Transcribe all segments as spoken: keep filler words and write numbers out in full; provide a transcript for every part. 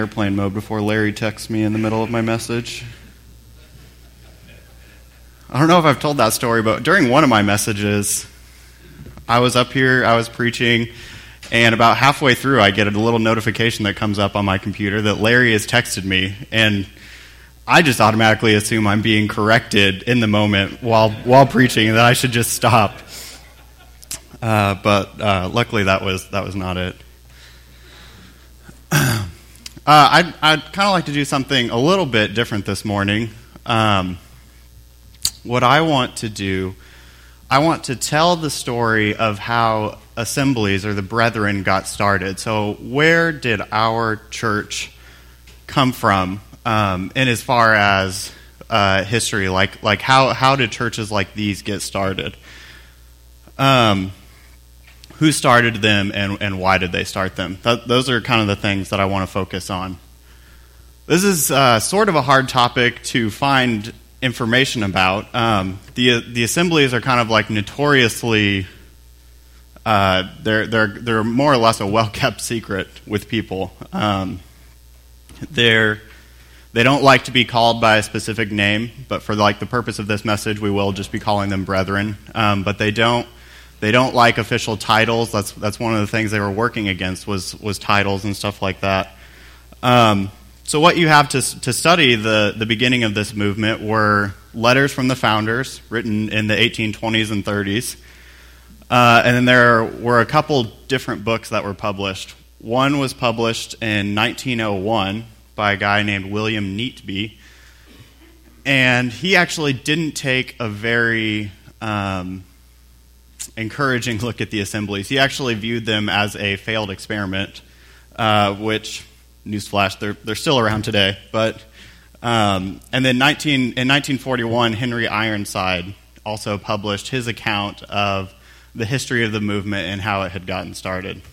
Airplane mode before Larry texts me in the middle of my message. I don't know if I've told that story, but during one of my messages, I was up here, I was preaching, and about halfway through, I get a little notification that comes up on my computer that Larry has texted me, and I just automatically assume I'm being corrected in the moment while while preaching, and that I should just stop. Uh, but uh, luckily, that was that was not it. Uh, I'd, I'd kind of like to do something a little bit different this morning. Um, what I want to do, I want to tell the story of how assemblies or the brethren got started. So where did our church come from, um, and as far as uh, history, like like how, how did churches like these get started? Um Who started them, and, and why did they start them? That, those are kind of the things that I want to focus on. This is uh, sort of a hard topic to find information about. Um, the the assemblies are kind of like notoriously, uh, they're they're they're more or less a well kept secret with people. Um, they're they don't like to be called by a specific name, but for like the purpose of this message, we will just be calling them brethren. Um, but they don't. They don't like official titles. That's that's one of the things they were working against was was titles and stuff like that. Um, so what you have to to study the the beginning of this movement were letters from the founders written in the eighteen twenties and thirties, uh, and then there were a couple different books that were published. One was published in nineteen oh one by a guy named William Neatby, and he actually didn't take a very um, encouraging look at the assemblies. He actually viewed them as a failed experiment, uh, which, newsflash, they're they're still around today. But um, and then nineteen in nineteen forty-one, Henry Ironside also published his account of the history of the movement and how it had gotten started.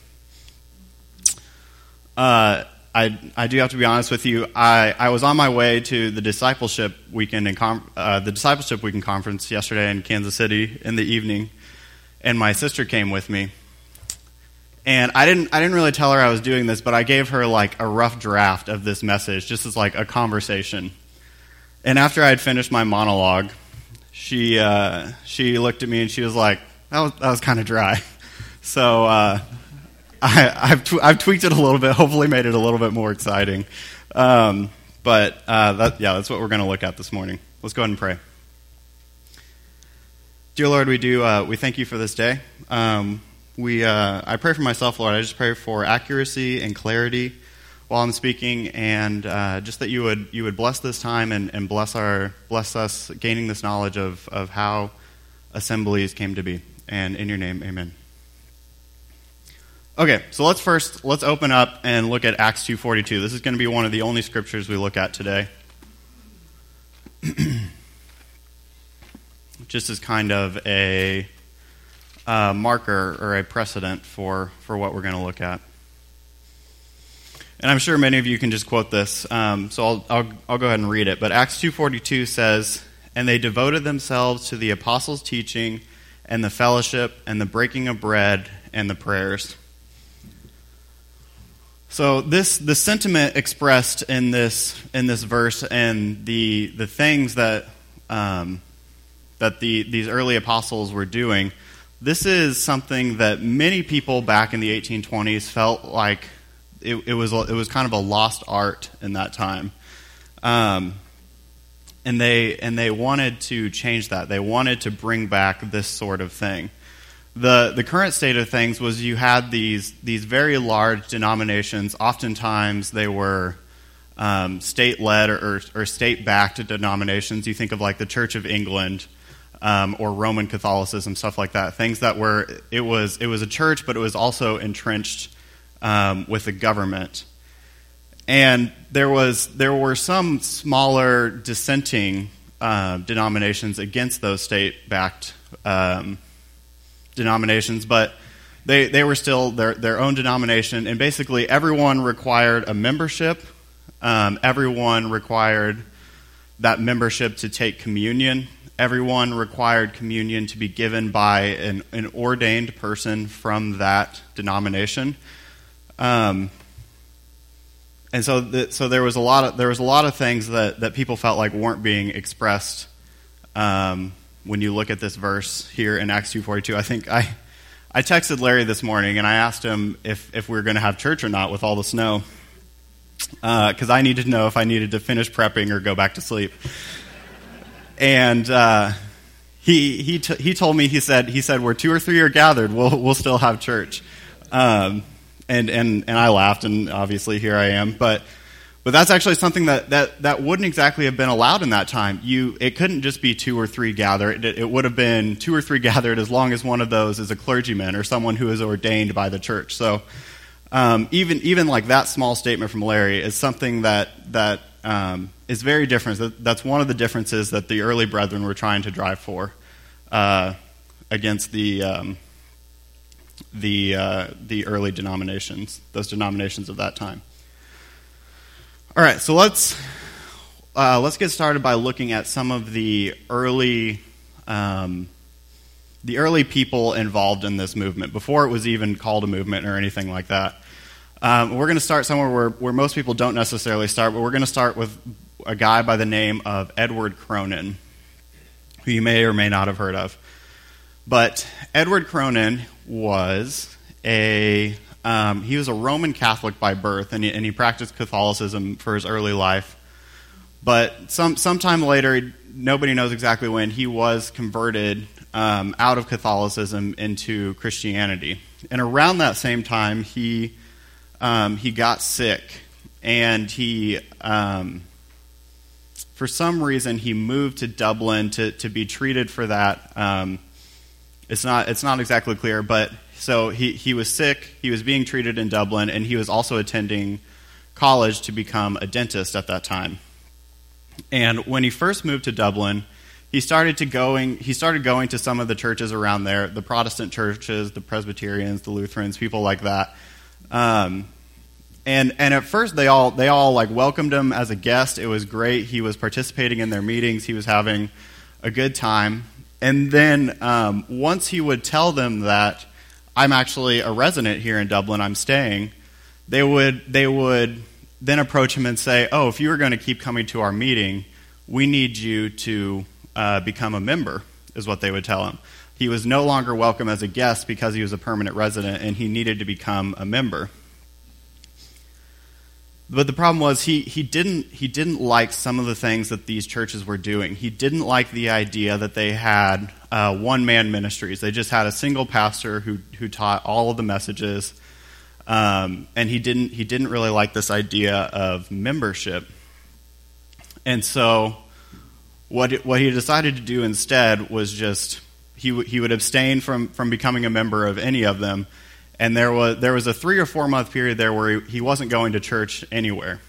Uh, I I do have to be honest with you. I, I was on my way to the discipleship weekend in com- uh, the discipleship weekend conference yesterday in Kansas City in the evening. And my sister came with me, and I didn't. I didn't really tell her I was doing this, but I gave her like a rough draft of this message, just as like a conversation. And after I had finished my monologue, she uh, she looked at me and she was like, "That was that was kind of dry." So uh, I, I've tw- I've tweaked it a little bit, hopefully made it a little bit more exciting. Um, but uh, that, yeah, that's what we're going to look at this morning. Let's go ahead and pray. Dear Lord, we do. Uh, we thank you for this day. Um, we. Uh, I pray for myself, Lord. I just pray for accuracy and clarity while I'm speaking, and uh, just that you would you would bless this time and, and bless our bless us gaining this knowledge of of how assemblies came to be. And in your name, amen. Okay, so let's first let's open up and look at Acts two forty-two. This is going to be one of the only scriptures we look at today. Just as kind of a uh, marker or a precedent for, for what we're going to look at. And I'm sure many of you can just quote this, um, so I'll, I'll I'll go ahead and read it. But Acts two forty-two says, "And they devoted themselves to the apostles' teaching and the fellowship and the breaking of bread and the prayers." So this the sentiment expressed in this in this verse and the the things that um, that the these early apostles were doing, this is something that many people back in the eighteen twenties felt like it, it was it was kind of a lost art in that time, um, and they and they wanted to change that. They wanted to bring back this sort of thing. the The current state of things was you had these these very large denominations. Oftentimes they were um, state-led or, or, or state-backed denominations. You think of like the Church of England. Um, or Roman Catholicism, stuff like that. Things that were it was it was a church, but it was also entrenched um, with the government. And there was there were some smaller dissenting uh, denominations against those state-backed um, denominations, but they they were still their their own denomination. And basically, everyone required a membership. Um, everyone required that membership to take communion. Everyone required communion to be given by an, an ordained person from that denomination. Um, and so the, so there was a lot of there was a lot of things that, that people felt like weren't being expressed um, when you look at this verse here in Acts two forty-two. I think I I texted Larry this morning and I asked him if if we were going to have church or not with all the snow, because uh, I needed to know if I needed to finish prepping or go back to sleep. And uh, he he t- he told me he said he said where two or three are gathered, we'll we'll still have church. Um, and and and I laughed, and obviously here I am. But but that's actually something that, that, that wouldn't exactly have been allowed in that time. You it couldn't just be two or three gathered. It, it would have been two or three gathered as long as one of those is a clergyman or someone who is ordained by the church. So um, even even like that small statement from Larry is something that that. Um, is very different. That's one of the differences that the early brethren were trying to drive for uh, against the um, the uh, the early denominations, those denominations of that time. All right, so let's uh, let's get started by looking at some of the early um, the early people involved in this movement before it was even called a movement or anything like that. Um, we're going to start somewhere where, where most people don't necessarily start, but we're going to start with a guy by the name of Edward Cronin, who you may or may not have heard of. But Edward Cronin was a um, he was a Roman Catholic by birth, and he, and he practiced Catholicism for his early life. But some sometime later, nobody knows exactly when, he was converted um, out of Catholicism into Christianity. And around that same time, he Um, he got sick, and he, um, for some reason, he moved to Dublin to, to be treated for that. Um, it's not it's not exactly clear, but so he, he was sick, he was being treated in Dublin, and he was also attending college to become a dentist at that time. And when he first moved to Dublin, he started to going he started going to some of the churches around there, the Protestant churches, the Presbyterians, the Lutherans, people like that. Um, and and at first they all they all like welcomed him as a guest. It was great. He was participating in their meetings. He was having a good time. And then um, once he would tell them that I'm actually a resident here in Dublin, I'm staying, they would they would then approach him and say, "Oh, if you are going to keep coming to our meeting, we need you to uh, become a member," is what they would tell him. He was no longer welcome as a guest because he was a permanent resident, and he needed to become a member. But the problem was he, he didn't he didn't like some of the things that these churches were doing. He didn't like the idea that they had uh, one-man ministries. They just had a single pastor who who taught all of the messages, um, and he didn't he didn't really like this idea of membership. And so what it, what he decided to do instead was just He w- he would abstain from, from becoming a member of any of them, and there was there was a three or four month period there where he, he wasn't going to church anywhere.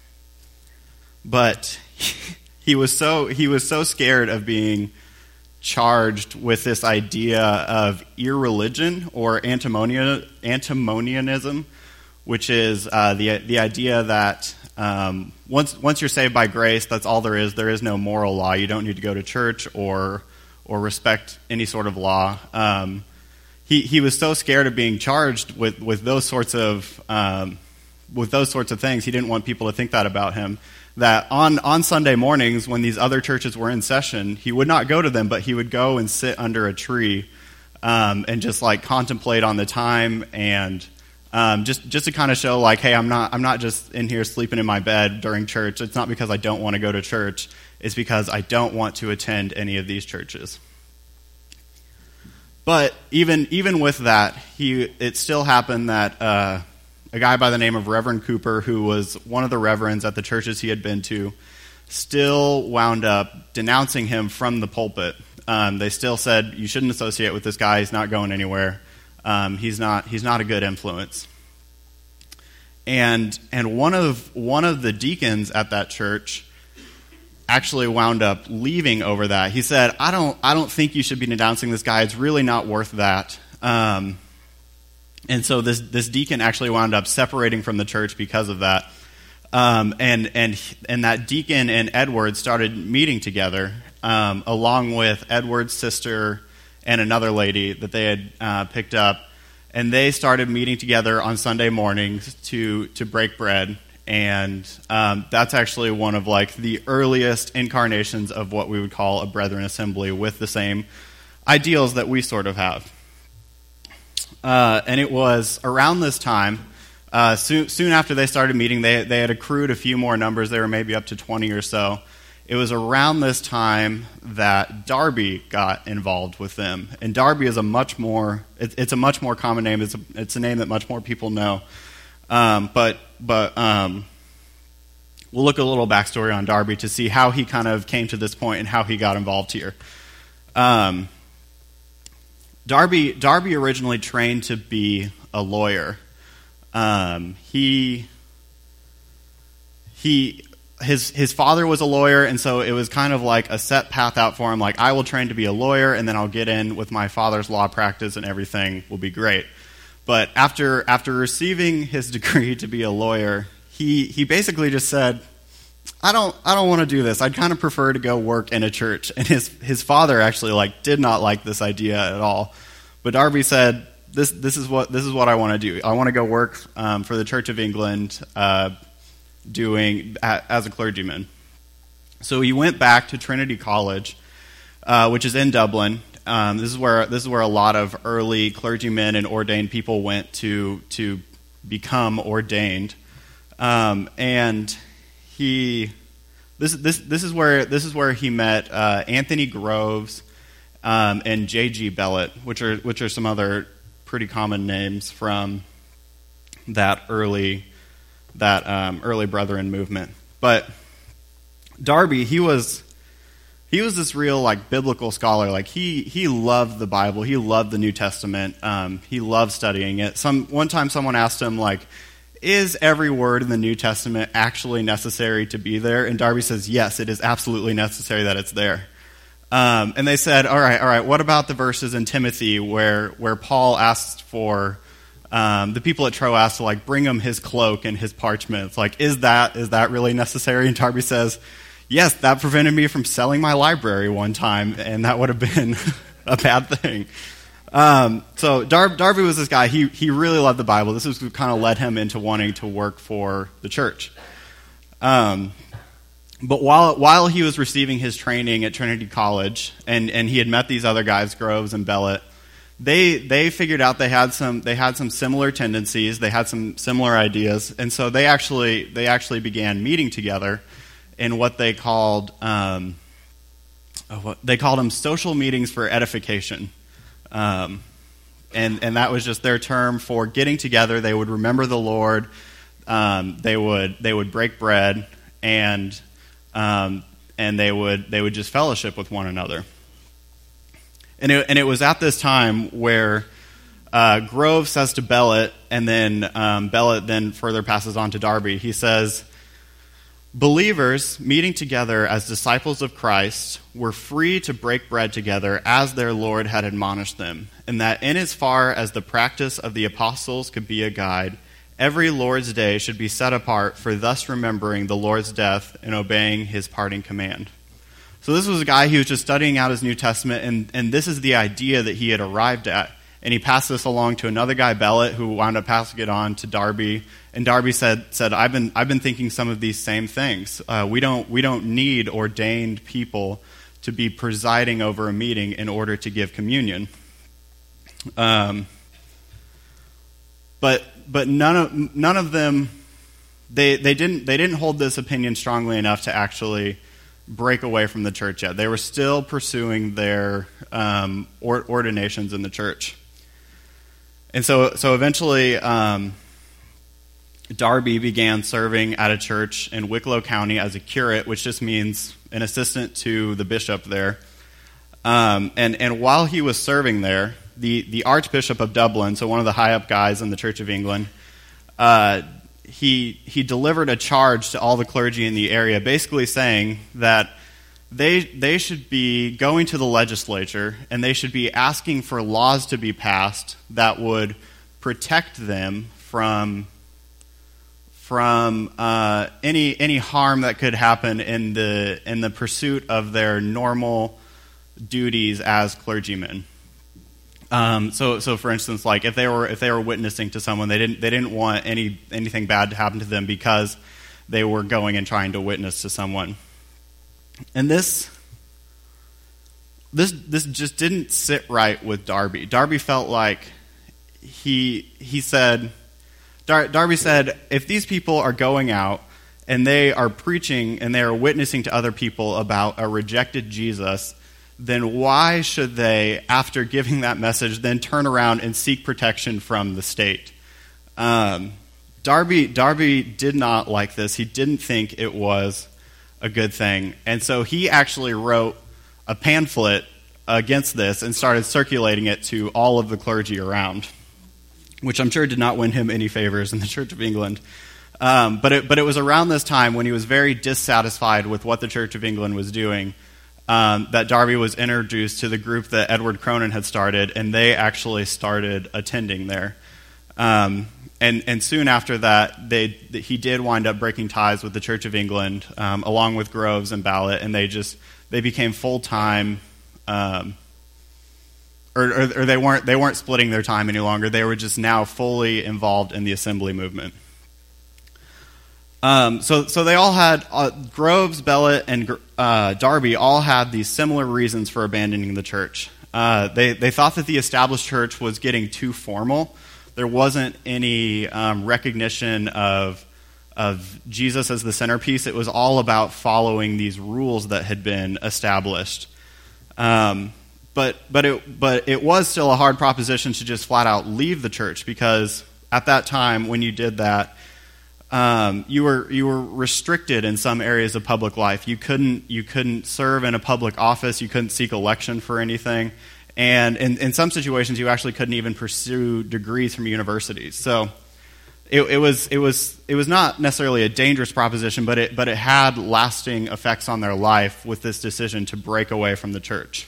But he was so he was so scared of being charged with this idea of irreligion or antinomian, antinomianism, which is uh, the the idea that um, once once you're saved by grace, that's all there is. There is no moral law. You don't need to go to church or or respect any sort of law. Um, he he was so scared of being charged with, with those sorts of um, with those sorts of things. He didn't want people to think that about him. That on, on Sunday mornings, when these other churches were in session, he would not go to them, but he would go and sit under a tree um, and just like contemplate on the time, and um, just just to kind of show like, hey, I'm not I'm not just in here sleeping in my bed during church. It's not because I don't want to go to church. It's because I don't want to attend any of these churches. But even even with that, he it still happened that uh, a guy by the name of Reverend Cooper, who was one of the reverends at the churches he had been to, still wound up denouncing him from the pulpit. Um, they still said, you shouldn't associate with this guy. He's not going anywhere. Um, he's not he's not a good influence. And and one of one of the deacons at that church actually wound up leaving over that. He said, I don't I don't think you should be denouncing this guy. It's really not worth that. Um, and so this this deacon actually wound up separating from the church because of that. Um, and and and that deacon and Edward started meeting together, um, along with Edward's sister and another lady that they had uh, picked up. And they started meeting together on Sunday mornings to to break bread and um, that's actually one of like the earliest incarnations of what we would call a Brethren assembly, with the same ideals that we sort of have. Uh, and it was around this time, uh, soon, soon after they started meeting, they they had accrued a few more numbers. They were maybe up to twenty or so. It was around this time that Darby got involved with them. And Darby is a much more, it, it's a much more common name. It's a, it's a name that much more people know. Um, but but um, we'll look at a little backstory on Darby to see how he kind of came to this point and how he got involved here. Um, Darby, Darby originally trained to be a lawyer. Um, he he... His his father was a lawyer, and so it was kind of like a set path out for him, like, I will train to be a lawyer, and then I'll get in with my father's law practice, and everything will be great. But after after receiving his degree to be a lawyer, he he basically just said, I don't I don't want to do this. I'd kind of prefer to go work in a church. And his his father actually like did not like this idea at all. But Darby said, this this is what this is what I want to do. I want to go work um, for the Church of England, uh, doing as a clergyman. So he went back to Trinity College, uh, which is in Dublin. Um, this is where this is where a lot of early clergymen and ordained people went to to become ordained. Um, and he this this this is where this is where he met uh, Anthony Groves um, and J G Bellett, which are which are some other pretty common names from that early. that um, early Brethren movement. But Darby, he was he was this real like biblical scholar. Like he he loved the Bible. He loved the New Testament. Um, he loved studying it. Some one time someone asked him, like, is every word in the New Testament actually necessary to be there? And Darby says, yes, it is absolutely necessary that it's there. Um, and they said, all right, all right, what about the verses in Timothy where where Paul asked for Um, the people at Troas to like bring him his cloak and his parchment? It's like, is that is that really necessary? And Darby says, yes, that prevented me from selling my library one time, and that would have been a bad thing. Um, so Dar- Darby was this guy. He he really loved the Bible. This was what kind of led him into wanting to work for the church. Um, but while while he was receiving his training at Trinity College, and and he had met these other guys, Groves and Bellett, They they figured out they had some they had some similar tendencies, they had some similar ideas, and so they actually they actually began meeting together in what they called um, what, they called them social meetings for edification, um, and and that was just their term for getting together. They would remember the Lord, um, they would they would break bread, and um, and they would they would just fellowship with one another. And it, and it was at this time where uh, Grove says to Bellett, and then um, Bellett then further passes on to Darby. He says, believers meeting together as disciples of Christ were free to break bread together as their Lord had admonished them, and that in as far as the practice of the apostles could be a guide, every Lord's day should be set apart for thus remembering the Lord's death and obeying his parting command. So this was a guy, he was just studying out his New Testament, and, and this is the idea that he had arrived at. And he passed this along to another guy, Bellett, who wound up passing it on to Darby. And Darby said, said I've been I've been thinking some of these same things. Uh, we don't we don't need ordained people to be presiding over a meeting in order to give communion. Um, but but none of none of them they they didn't they didn't hold this opinion strongly enough to actually break away from the church yet. They were still pursuing their um, or, ordinations in the church. And so so eventually um, Darby began serving at a church in Wicklow County as a curate, which just means an assistant to the bishop there. Um, and, and while he was serving there, the, the Archbishop of Dublin, so one of the high-up guys in the Church of England, uh, He he delivered a charge to all the clergy in the area, basically saying that they they should be going to the legislature and they should be asking for laws to be passed that would protect them from from uh, any any harm that could happen in the in the pursuit of their normal duties as clergymen. Um, so, so for instance, like if they were if they were witnessing to someone, they didn't they didn't want any anything bad to happen to them because they were going and trying to witness to someone. And this this this just didn't sit right with Darby. Darby felt like he he said Dar, Darby said, if these people are going out and they are preaching and they are witnessing to other people about a rejected Jesus, then why should they, after giving that message, then turn around and seek protection from the state? Um, Darby Darby did not like this. He didn't think it was a good thing. And so he actually wrote a pamphlet against this and started circulating it to all of the clergy around, which I'm sure did not win him any favors in the Church of England. Um, but it, but it was around this time when he was very dissatisfied with what the Church of England was doing um, that Darby was introduced to the group that Edward Cronin had started, and they actually started attending there. Um, and, and soon after that, they he did wind up breaking ties with the Church of England, um, along with Groves and Ballot, and they just they became full-time. Um, Or, or, or they weren't they weren't splitting their time any longer. They were just now fully involved in the assembly movement. Um, so so they all had uh, Groves, Bellot, and uh, Darby all had these similar reasons for abandoning the church. Uh, they they thought that the established church was getting too formal. There wasn't any um, recognition of of Jesus as the centerpiece. It was all about following these rules that had been established. Um, But but it but it was still a hard proposition to just flat out leave the church, because at that time when you did that, um, you were you were restricted in some areas of public life. You couldn't you couldn't serve in a public office. You couldn't seek election for anything, and in, in some situations you actually couldn't even pursue degrees from universities. So it, it was it was it was not necessarily a dangerous proposition, but it but it had lasting effects on their life with this decision to break away from the church.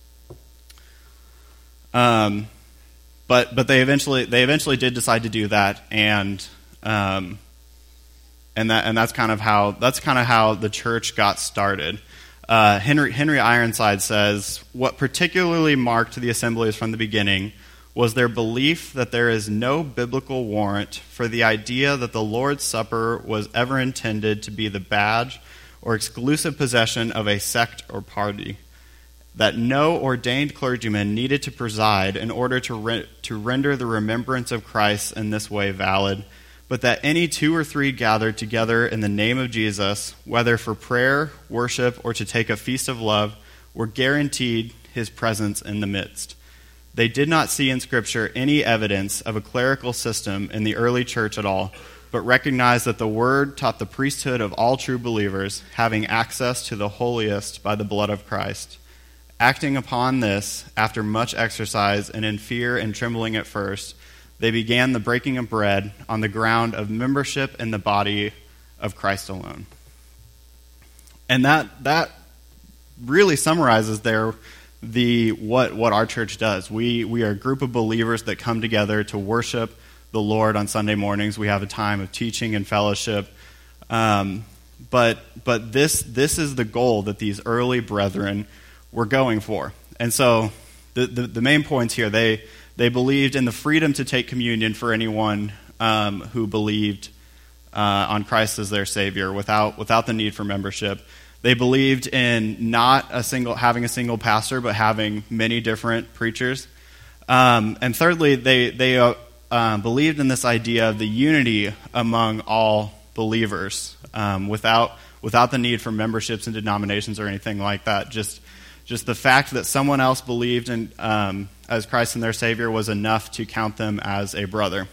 Um, but but they eventually they eventually did decide to do that, and um, and that and that's kind of how that's kind of how the church got started. Uh, Henry Henry Ironside says, what particularly marked the assemblies from the beginning was their belief that there is no biblical warrant for the idea that the Lord's Supper was ever intended to be the badge or exclusive possession of a sect or party, that no ordained clergyman needed to preside in order to re- to render the remembrance of Christ in this way valid, but that any two or three gathered together in the name of Jesus, whether for prayer, worship, or to take a feast of love, were guaranteed his presence in the midst. They did not see in Scripture any evidence of a clerical system in the early church at all, but recognized that the Word taught the priesthood of all true believers, having access to the holiest by the blood of Christ. Acting upon this, after much exercise and in fear and trembling at first, they began the breaking of bread on the ground of membership in the body of Christ alone. And that that really summarizes there the what what our church does. We we are a group of believers that come together to worship the Lord on Sunday mornings. We have a time of teaching and fellowship. Um, but but this this is the goal that these early brethren were going for. And so the, the, the main points here, they they believed in the freedom to take communion for anyone um, who believed uh, on Christ as their Savior without without the need for membership. They believed in not a single having a single pastor, but having many different preachers. Um, and thirdly, they they uh, uh, believed in this idea of the unity among all believers, um, without without the need for memberships and denominations or anything like that. Just Just the fact that someone else believed in um, as Christ and their Savior was enough to count them as a brother.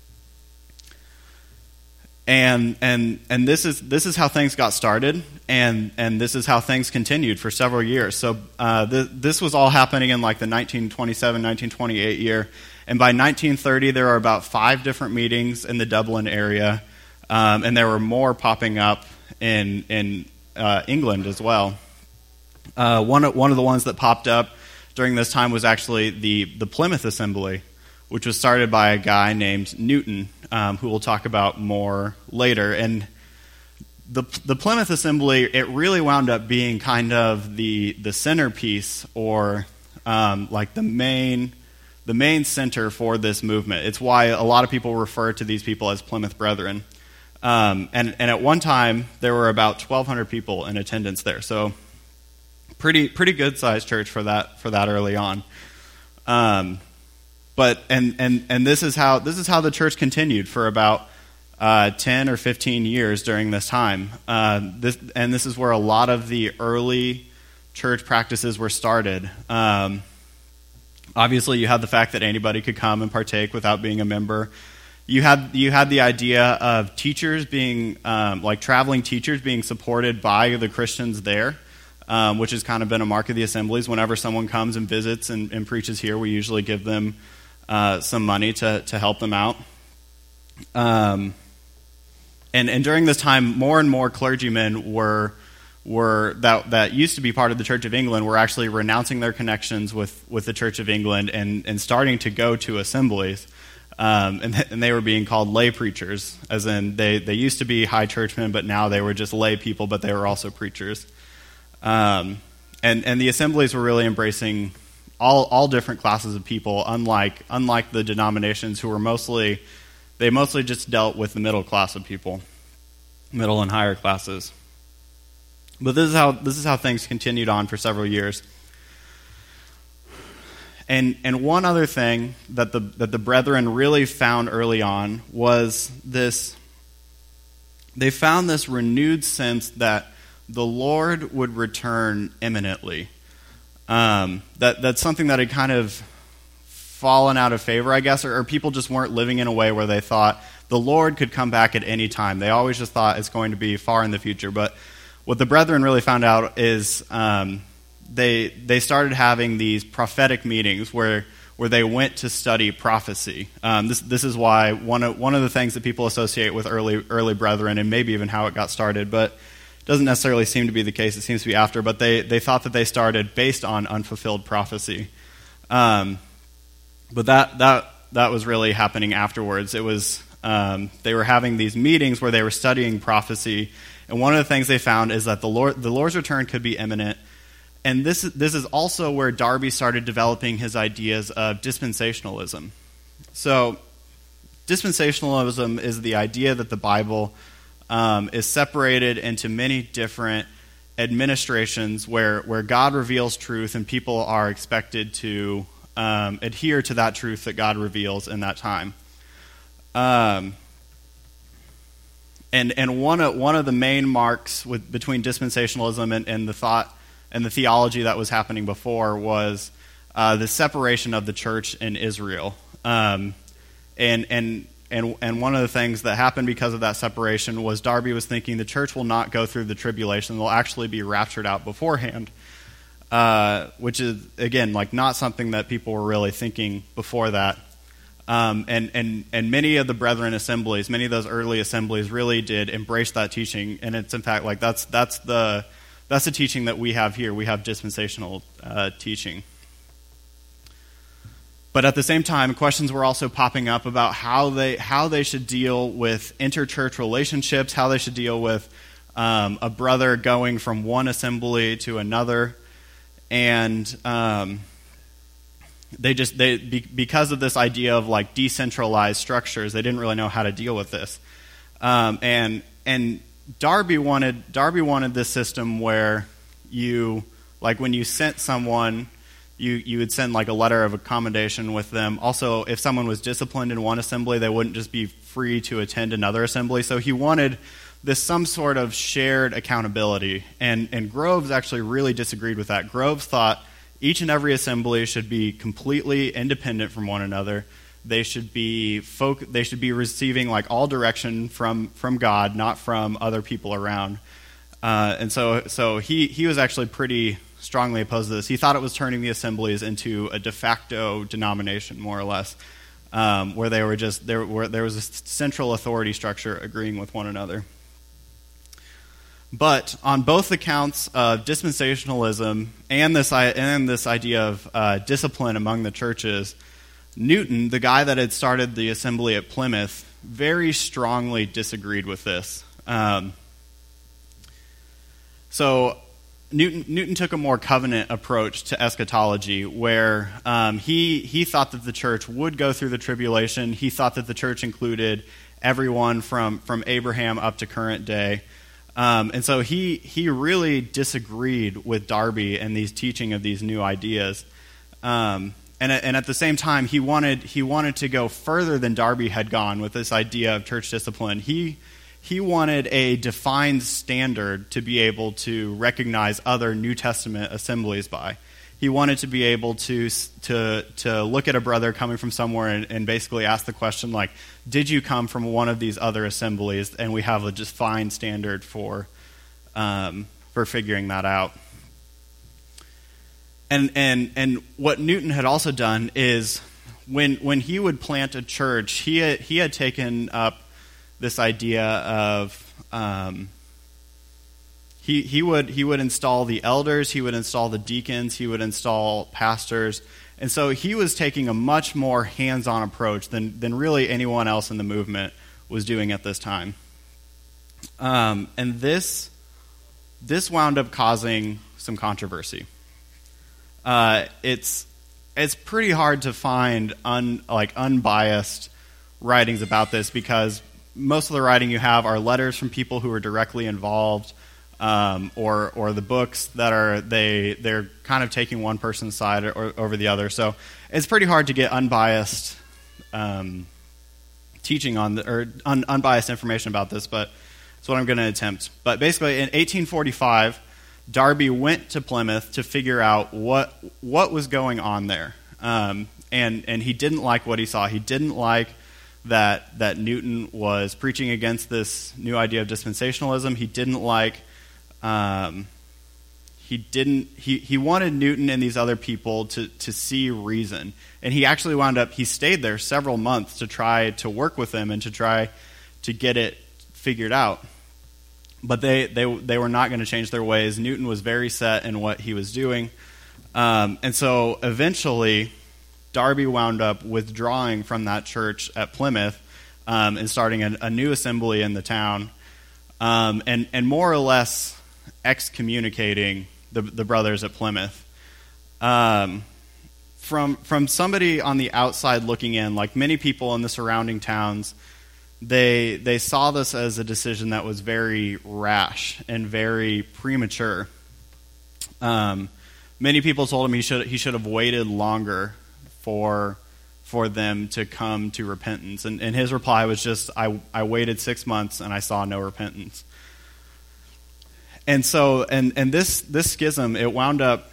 And and and this is this is how things got started, and and this is how things continued for several years. So uh, th- this was all happening in like the nineteen twenty-seven, nineteen twenty-eight year, and by nineteen thirty there were about five different meetings in the Dublin area, um, and there were more popping up in in uh, England as well. Uh, one of, one of the ones that popped up during this time was actually the, the Plymouth Assembly, which was started by a guy named Newton, um, who we'll talk about more later. And the the Plymouth Assembly, it really wound up being kind of the the centerpiece, or um, like the main the main center for this movement. It's why a lot of people refer to these people as Plymouth Brethren. Um, and, and at one time, there were about twelve hundred people in attendance there. So pretty pretty good sized church for that for that early on. Um, but and, and, and this is how this is how the church continued for about uh, ten or fifteen years during this time. Uh, this and this is where a lot of the early church practices were started. Um, obviously, you had the fact that anybody could come and partake without being a member. You had you had the idea of teachers being, um, like traveling teachers being supported by the Christians there, um, which has kind of been a mark of the assemblies. Whenever someone comes and visits and, and preaches here, we usually give them uh, some money to, to help them out. Um, and, and during this time, more and more clergymen were were that that used to be part of the Church of England were actually renouncing their connections with, with the Church of England and, and starting to go to assemblies. Um, and, th- and they were being called lay preachers, as in they, they used to be high churchmen, but now they were just lay people, but they were also preachers. Um, and, and the assemblies were really embracing all all different classes of people, unlike unlike the denominations who were mostly, they mostly just dealt with the middle class of people, middle and higher classes. But this is how this is how things continued on for several years. And and one other thing that the that the brethren really found early on was this. They found this renewed sense that the Lord would return imminently. Um, that that's something that had kind of fallen out of favor, I guess, or, or people just weren't living in a way where they thought the Lord could come back at any time. They always just thought it's going to be far in the future. But what the brethren really found out is. Um, They they started having these prophetic meetings where where they went to study prophecy. Um, this this is why one of one of the things that people associate with early early brethren, and maybe even how it got started, but it doesn't necessarily seem to be the case. It seems to be after. But they, they thought that they started based on unfulfilled prophecy. Um, but that that that was really happening afterwards. It was um, they were having these meetings where they were studying prophecy, and one of the things they found is that the Lord the Lord's return could be imminent. And this, this is also where Darby started developing his ideas of dispensationalism. So dispensationalism is the idea that the Bible um, is separated into many different administrations where, where God reveals truth and people are expected to um, adhere to that truth that God reveals in that time. Um, and and one of, one of the main marks with, between dispensationalism and, and the thought and the theology that was happening before was uh, the separation of the church in Israel. Um, and and and and one of the things that happened because of that separation was Darby was thinking the church will not go through the tribulation; they'll actually be raptured out beforehand. Uh, which is again like not something that people were really thinking before that. Um, and and and many of the brethren assemblies, many of those early assemblies, really did embrace that teaching. And it's in fact like that's that's the That's the teaching that we have here. We have dispensational uh, teaching. But at the same time, questions were also popping up about how they how they should deal with interchurch relationships, how they should deal with um, a brother going from one assembly to another, and um, they just they be, because of this idea of like decentralized structures, they didn't really know how to deal with this, um, and and. Darby wanted Darby wanted this system where you, like when you sent someone, you, you would send like a letter of accommodation with them. Also, if someone was disciplined in one assembly, they wouldn't just be free to attend another assembly. So he wanted this some sort of shared accountability. And, and Groves actually really disagreed with that. Groves thought each and every assembly should be completely independent from one another. They should be folk. They should be receiving like all direction from, from God, not from other people around. Uh, and so, so he, he was actually pretty strongly opposed to this. He thought it was turning the assemblies into a de facto denomination, more or less, um, where they were just there. Where there was a central authority structure agreeing with one another. But on both accounts of dispensationalism and this and this idea of uh, discipline among the churches, Newton, the guy that had started the assembly at Plymouth, very strongly disagreed with this. Um, so Newton, Newton took a more covenant approach to eschatology, where um, he he thought that the church would go through the tribulation. He thought that the church included everyone from, from Abraham up to current day. Um, and so he he really disagreed with Darby and these teaching of these new ideas. Um, and, and at the same time, he wanted he wanted to go further than Darby had gone with this idea of church discipline. He he wanted a defined standard to be able to recognize other New Testament assemblies by. He wanted to be able to to to look at a brother coming from somewhere and, and basically ask the question, like, did you come from one of these other assemblies? And we have a defined standard for um, for figuring that out. And and and what Newton had also done is when when he would plant a church, he had, he had taken up this idea of um, He he would he would install the elders, he would install the deacons, he would install pastors, and so he was taking a much more hands-on approach than than really anyone else in the movement was doing at this time. Um, and this this wound up causing some controversy. Uh, it's it's pretty hard to find un, like unbiased writings about this because most of the writing you have are letters from people who are directly involved. Um, or or the books that are they they're kind of taking one person's side or, or over the other, so it's pretty hard to get unbiased um, teaching on the, or un, unbiased information about this. But that's what I'm going to attempt. But basically, in eighteen forty-five, Darby went to Plymouth to figure out what what was going on there, um, and and he didn't like what he saw. He didn't like that that Newton was preaching against this new idea of dispensationalism. He didn't like Um, he didn't. He, he wanted Newton and these other people to, to see reason, and he actually wound up. He stayed there several months to try to work with them and to try to get it figured out. But they they they were not going to change their ways. Newton was very set in what he was doing, um, and so eventually, Darby wound up withdrawing from that church at Plymouth um, and starting a, a new assembly in the town, um, and and more or less excommunicating the, the brothers at Plymouth. Um, from from somebody on the outside looking in, like many people in the surrounding towns, they they saw this as a decision that was very rash and very premature. Um, many people told him he should he should have waited longer for for them to come to repentance, and, and his reply was just, I I waited six months and I saw no repentance. And so, and, and this, this schism, it wound up,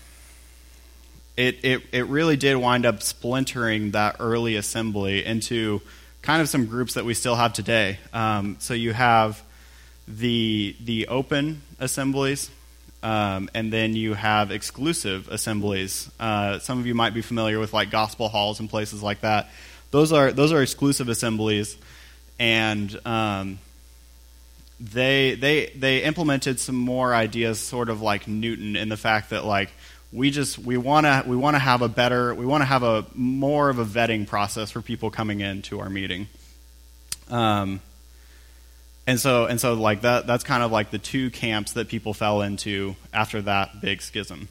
it, it it really did wind up splintering that early assembly into kind of some groups that we still have today. Um, so you have the the open assemblies, um, and then you have exclusive assemblies. Uh, some of you might be familiar with like gospel halls and places like that. Those are those are exclusive assemblies, and um, They they they implemented some more ideas, sort of like Newton, in the fact that like we just we want to we want to have a better we want to have a more of a vetting process for people coming into our meeting. Um, and so and so like that that's kind of like the two camps that people fell into after that big schism.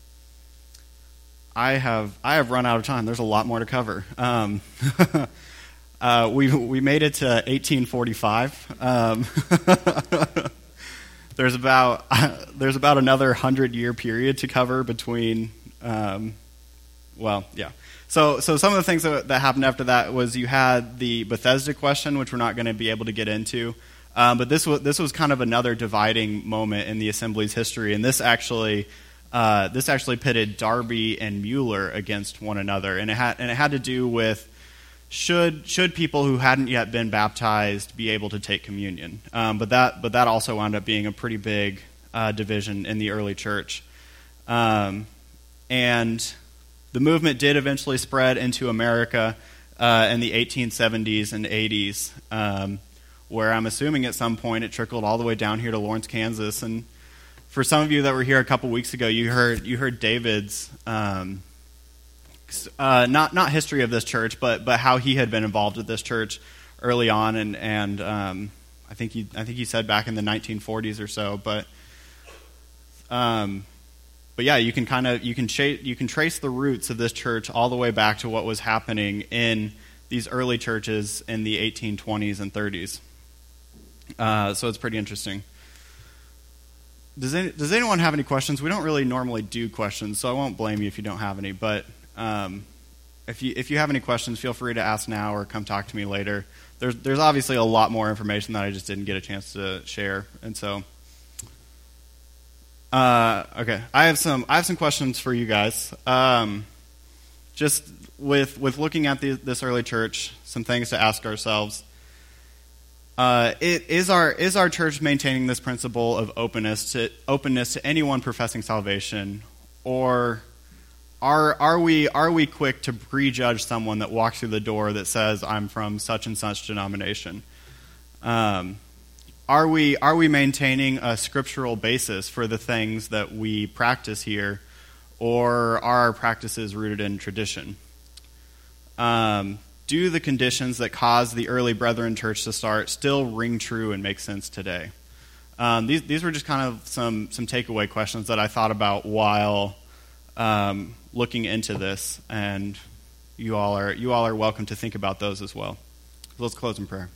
I have I have run out of time. There's a lot more to cover. Um, Uh, we we made it to eighteen forty-five. Um, there's about uh, there's about another hundred year period to cover between. Um, well, yeah. So so some of the things that, that happened after that was you had the Bethesda question, which we're not going to be able to get into. Um, but this was this was kind of another dividing moment in the assembly's history, and this actually uh, this actually pitted Darby and Mueller against one another, and it had and it had to do with. Should should people who hadn't yet been baptized be able to take communion? Um, but that but that also wound up being a pretty big uh, division in the early church, um, and the movement did eventually spread into America uh, in the eighteen seventies and eighties, um, where I'm assuming at some point it trickled all the way down here to Lawrence, Kansas. And for some of you that were here a couple weeks ago, you heard you heard David's. Um, Uh, not not history of this church, but but how he had been involved with this church early on, and and um, I think he I think he said back in the nineteen forties or so. But um, but yeah, you can kind of you can cha- you can trace the roots of this church all the way back to what was happening in these early churches in the eighteen twenties and thirties. Uh, so it's pretty interesting. Does any, does anyone have any questions? We don't really normally do questions, so I won't blame you if you don't have any. But um, if you if you have any questions, feel free to ask now or come talk to me later. There's there's obviously a lot more information that I just didn't get a chance to share, and so uh, okay, I have some I have some questions for you guys. Um, just with with looking at the, this early church, some things to ask ourselves. Uh, it, is our is our church maintaining this principle of openness to openness to anyone professing salvation, or are are we are we quick to prejudge someone that walks through the door that says I'm from such and such denomination? Um, are we are we maintaining a scriptural basis for the things that we practice here, or are our practices rooted in tradition? Um, Do the conditions that caused the early Brethren church to start still ring true and make sense today? Um, these these were just kind of some some takeaway questions that I thought about while um, looking into this, and you all are you all are welcome to think about those as well. Let's close in prayer.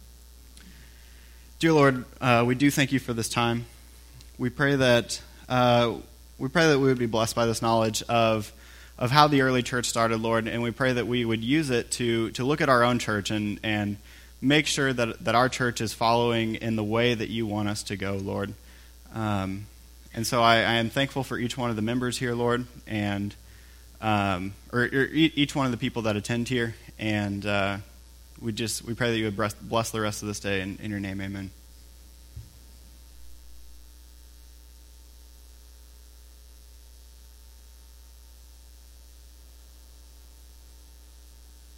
Dear Lord, uh, we do thank you for this time. We pray that uh, we pray that we would be blessed by this knowledge of. of how the early church started, Lord, and we pray that we would use it to to look at our own church and, and make sure that, that our church is following in the way that you want us to go, Lord. Um, and so I, I am thankful for each one of the members here, Lord, and um, or, or each one of the people that attend here, and uh, we just we pray that you would bless the rest of this day. In, in your name, amen.